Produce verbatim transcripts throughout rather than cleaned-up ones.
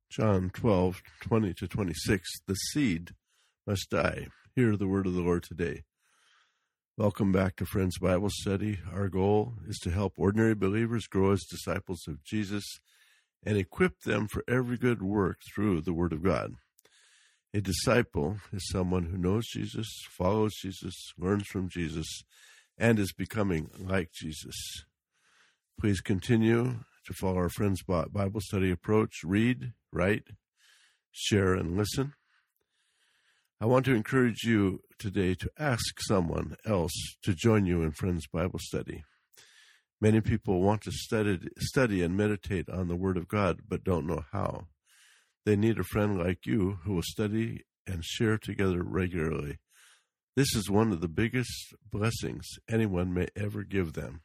John twelve, twenty to twenty-six, the seed must die. Hear the word of the Lord today. Welcome back to Friends Bible Study. Our goal is to help ordinary believers grow as disciples of Jesus and equip them for every good work through the Word of God. A disciple is someone who knows Jesus, follows Jesus, learns from Jesus, and is becoming like Jesus. Please continue to follow our Friends Bible Study approach. Read, write, share, and listen. I want to encourage you today to ask someone else to join you in Friends Bible Study. Many people want to study, study and meditate on the Word of God, but don't know how. They need a friend like you who will study and share together regularly. This is one of the biggest blessings anyone may ever give them.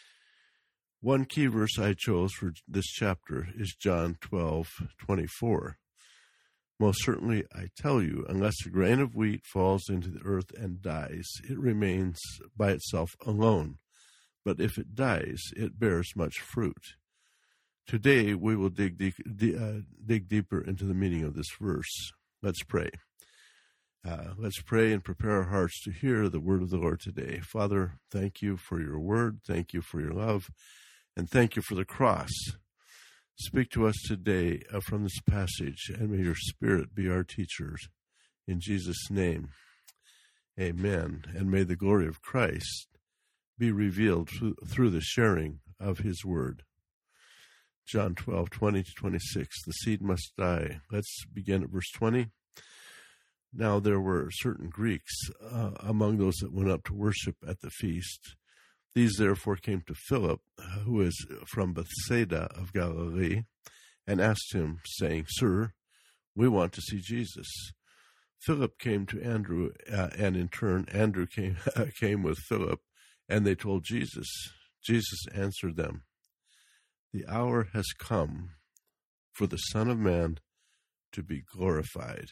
One key verse I chose for this chapter is John twelve, twenty-four. Most certainly, I tell you, unless a grain of wheat falls into the earth and dies, it remains by itself alone. But if it dies, it bears much fruit. Today, we will dig, de- de- uh, dig deeper into the meaning of this verse. Let's pray. Uh, let's pray and prepare our hearts to hear the word of the Lord today. Father, thank you for your word. Thank you for your love. And thank you for the cross. Speak to us today uh, from this passage, and may your Spirit be our teachers. In Jesus' name, amen. And may the glory of Christ be revealed through, through the sharing of his word. John twelve, twenty to twenty-six, the seed must die. Let's begin at verse twenty. Now there were certain Greeks uh, among those that went up to worship at the feast. These therefore came to Philip, who is from Bethsaida of Galilee, and asked him, saying, Sir, we want to see Jesus. Philip came to Andrew, uh, and in turn Andrew came, uh, came with Philip, and they told Jesus. Jesus answered them, The hour has come for the Son of Man to be glorified.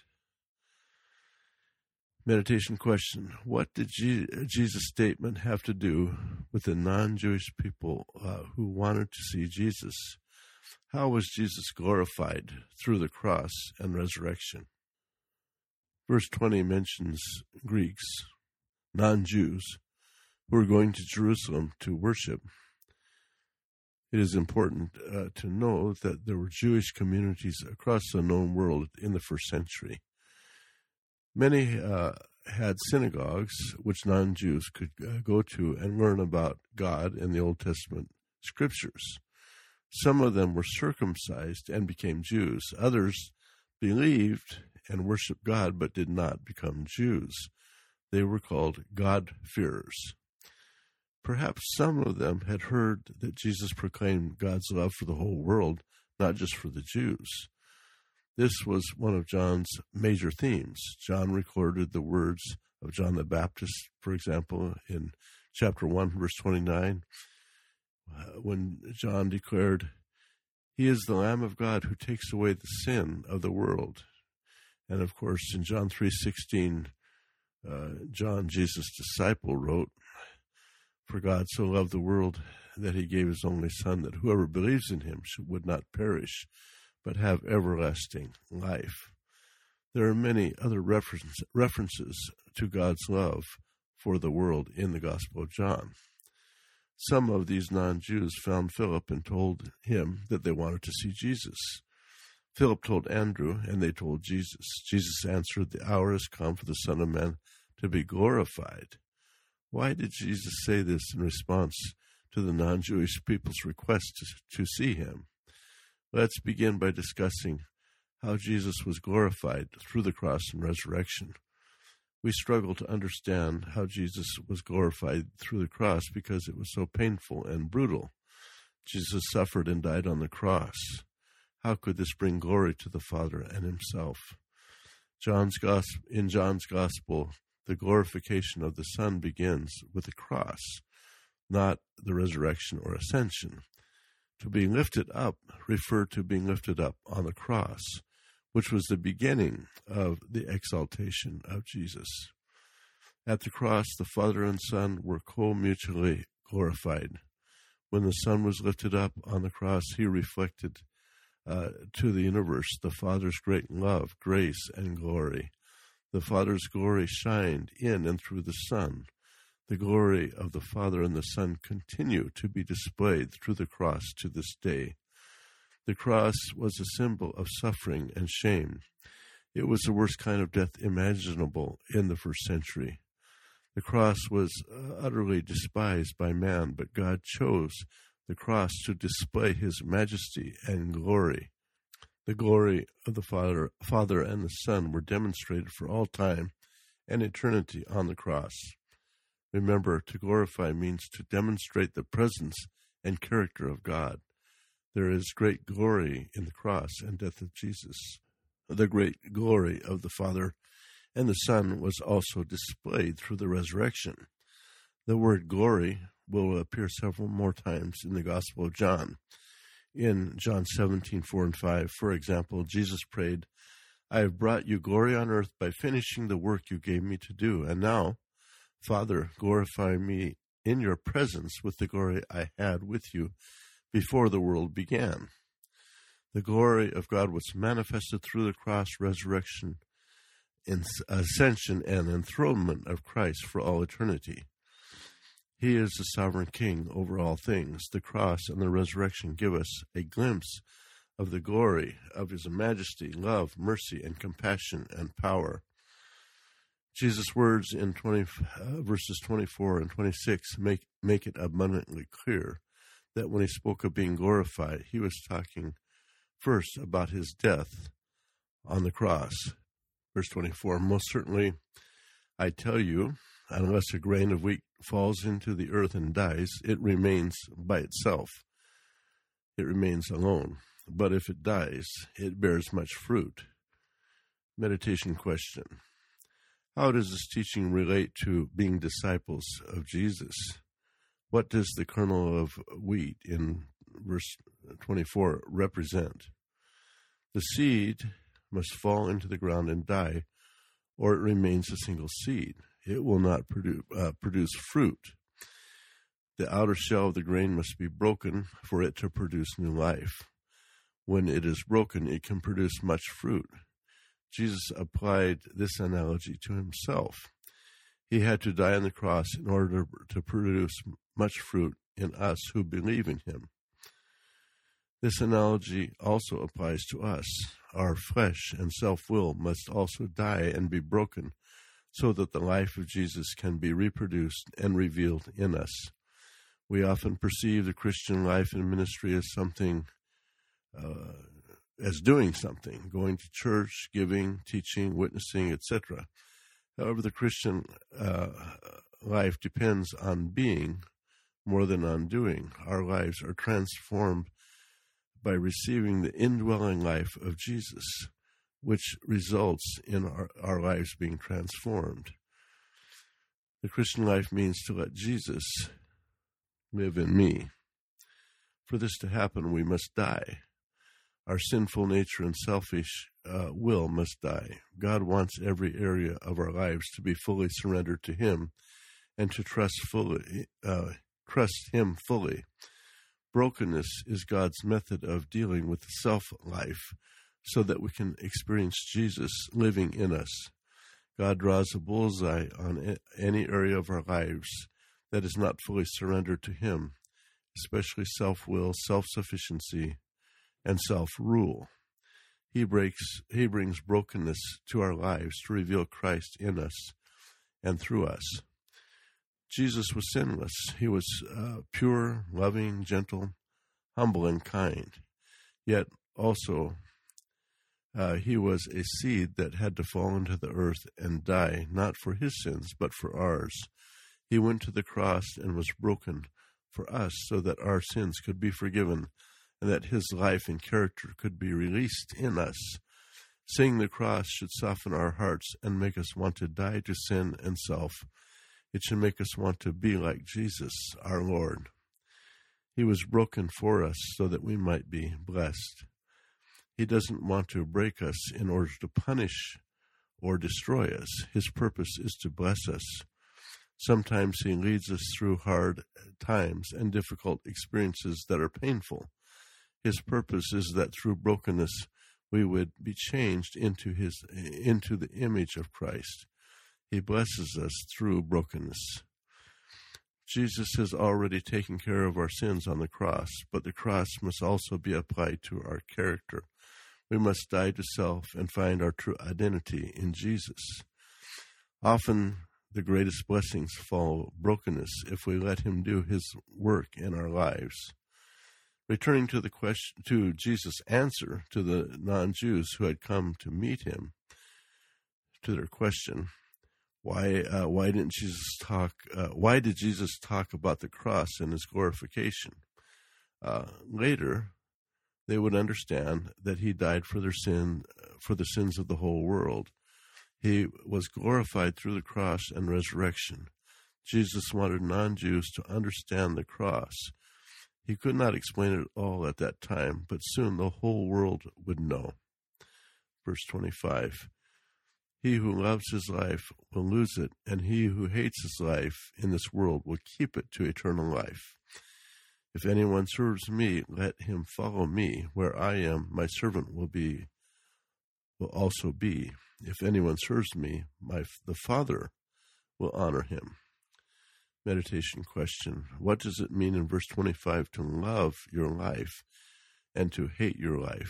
Meditation question. What did Jesus' statement have to do with the non-Jewish people uh, who wanted to see Jesus? How was Jesus glorified through the cross and resurrection? Verse twenty mentions Greeks, non-Jews, who were going to Jerusalem to worship. It is important uh, to know that there were Jewish communities across the known world in the first century. Many uh, had synagogues which non-Jews could uh, go to and learn about God in the Old Testament scriptures. Some of them were circumcised and became Jews. Others believed and worshiped God but did not become Jews. They were called God-fearers. Perhaps some of them had heard that Jesus proclaimed God's love for the whole world, not just for the Jews. This was one of John's major themes. John recorded the words of John the Baptist, for example, in chapter one, verse twenty-nine, when John declared, He is the Lamb of God who takes away the sin of the world. And of course, in John three sixteen, uh, John, Jesus' disciple, wrote, For God so loved the world that he gave his only Son, that whoever believes in him should, would not perish, but have everlasting life. There are many other reference, references to God's love for the world in the Gospel of John. Some of these non-Jews found Philip and told him that they wanted to see Jesus. Philip told Andrew, and they told Jesus. Jesus answered, The hour has come for the Son of Man to be glorified. Why did Jesus say this in response to the non-Jewish people's request to, to see him? Let's begin by discussing how Jesus was glorified through the cross and resurrection. We struggle to understand how Jesus was glorified through the cross because it was so painful and brutal. Jesus suffered and died on the cross. How could this bring glory to the Father and himself? John's gospel, in John's Gospel, the glorification of the Son begins with the cross, not the resurrection or ascension. To be lifted up referred to being lifted up on the cross, which was the beginning of the exaltation of Jesus. At the cross, the Father and Son were co-mutually glorified. When the Son was lifted up on the cross, he reflected uh, to the universe the Father's great love, grace, and glory. The Father's glory shined in and through the Son. The glory of the Father and the Son continue to be displayed through the cross to this day. The cross was a symbol of suffering and shame. It was the worst kind of death imaginable in the first century. The cross was utterly despised by man, but God chose the cross to display his majesty and glory. The glory of the Father, Father and the Son were demonstrated for all time and eternity on the cross. Remember, to glorify means to demonstrate the presence and character of God. There is great glory in the cross and death of Jesus. The great glory of the Father and the Son was also displayed through the resurrection. The word glory will appear several more times in the Gospel of John. In John seventeen, four and five, for example, Jesus prayed, "I have brought you glory on earth by finishing the work you gave me to do. And now, Father, glorify me in your presence with the glory I had with you before the world began." The glory of God was manifested through the cross, resurrection, ascension, and enthronement of Christ for all eternity. He is the sovereign King over all things. The cross and the resurrection give us a glimpse of the glory of his majesty, love, mercy, and compassion and power. Jesus' words in twenty, uh, verses twenty-four and twenty-six make, make it abundantly clear that when he spoke of being glorified, he was talking first about his death on the cross. Verse twenty-four, "Most certainly I tell you, unless a grain of wheat falls into the earth and dies, it remains by itself. It remains alone. But if it dies, it bears much fruit." Meditation question. How does this teaching relate to being disciples of Jesus? What does the kernel of wheat in verse twenty-four represent? The seed must fall into the ground and die, or it remains a single seed. It will not produce, uh, produce fruit. The outer shell of the grain must be broken for it to produce new life. When it is broken, it can produce much fruit. Jesus applied this analogy to himself. He had to die on the cross in order to, to produce much fruit in us who believe in him. This analogy also applies to us. Our flesh and self-will must also die and be broken so that the life of Jesus can be reproduced and revealed in us. We often perceive the Christian life and ministry as something, uh, as doing something, going to church, giving, teaching, witnessing, et cetera. However, the Christian uh, life depends on being more than on doing. Our lives are transformed by receiving the indwelling life of Jesus, which results in our, our lives being transformed. The Christian life means to let Jesus live in me. For this to happen, we must die. Our sinful nature and selfish uh, will must die. God wants every area of our lives to be fully surrendered to him and to trust fully, uh, trust him fully. Brokenness is God's method of dealing with the self-life so that we can experience Jesus living in us. God draws a bullseye on any area of our lives that is not fully surrendered to him, especially self-will, self-sufficiency, and self-rule. He breaks, he brings brokenness to our lives to reveal Christ in us and through us. Jesus was sinless. He was uh, pure, loving, gentle, humble, and kind. Yet also uh, he was a seed that had to fall into the earth and die, not for his sins, but for ours. He went to the cross and was broken for us so that our sins could be forgiven and that his life and character could be released in us. Seeing the cross should soften our hearts and make us want to die to sin and self. It should make us want to be like Jesus, our Lord. He was broken for us so that we might be blessed. He doesn't want to break us in order to punish or destroy us. His purpose is to bless us. Sometimes he leads us through hard times and difficult experiences that are painful. His purpose is that through brokenness we would be changed into his into the image of Christ. He blesses us through brokenness. Jesus has already taken care of our sins on the cross, but the cross must also be applied to our character. We must die to self and find our true identity in Jesus. Often the greatest blessings follow brokenness if we let him do his work in our lives. Returning to the question, to Jesus' answer to the non-Jews who had come to meet him, to their question, why uh, why didn't Jesus talk? Uh, why did Jesus talk about the cross and his glorification? Uh, later, they would understand that he died for their sin, for the sins of the whole world. He was glorified through the cross and resurrection. Jesus wanted non-Jews to understand the cross. He could not explain it all at that time, but soon the whole world would know. Verse twenty-five, he who loves his life will lose it, and he who hates his life in this world will keep it to eternal life. If anyone serves me, let him follow me. Where I am, my servant will be, will also be. If anyone serves me, my the Father will honor him. Meditation question. What does it mean in verse twenty-five to love your life and to hate your life?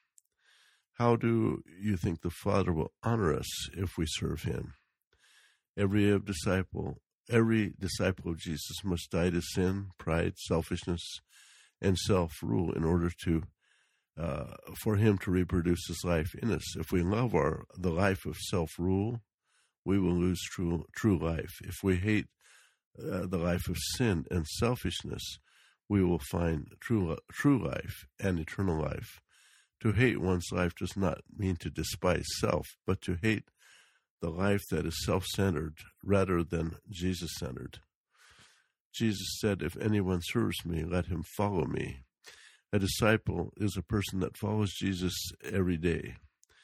How do you think the Father will honor us if we serve him? Every disciple, every disciple of Jesus must die to sin, pride, selfishness, and self-rule in order to uh, for him to reproduce his life in us. If we love our the life of self-rule, we will lose true true life. If we hate Uh, the life of sin and selfishness, we will find true true life and eternal life. To hate one's life does not mean to despise self, but to hate the life that is self-centered rather than Jesus-centered. Jesus said, if anyone serves me, let him follow me. A disciple is a person that follows Jesus every day.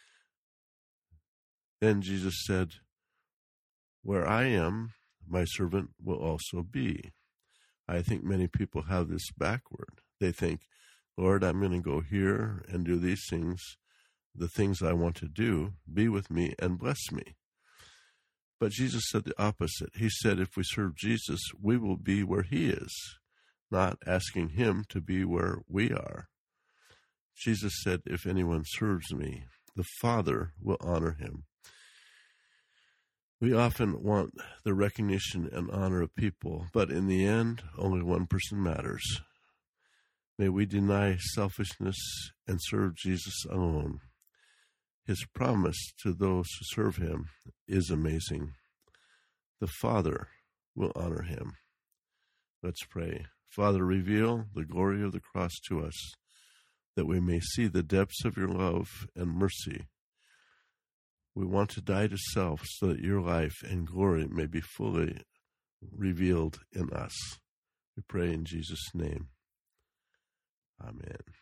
Then Jesus said, where I am, my servant will also be. I think many people have this backward. They think, Lord, I'm going to go here and do these things, the things I want to do, be with me and bless me. But Jesus said the opposite. He said if we serve Jesus, we will be where he is, not asking him to be where we are. Jesus said, if anyone serves me, the Father will honor him. We often want the recognition and honor of people, but in the end, only one person matters. May we deny selfishness and serve Jesus alone. His promise to those who serve him is amazing. The Father will honor him. Let's pray. Father, reveal the glory of the cross to us, that we may see the depths of your love and mercy. We want to die to self so that your life and glory may be fully revealed in us. We pray in Jesus' name. Amen.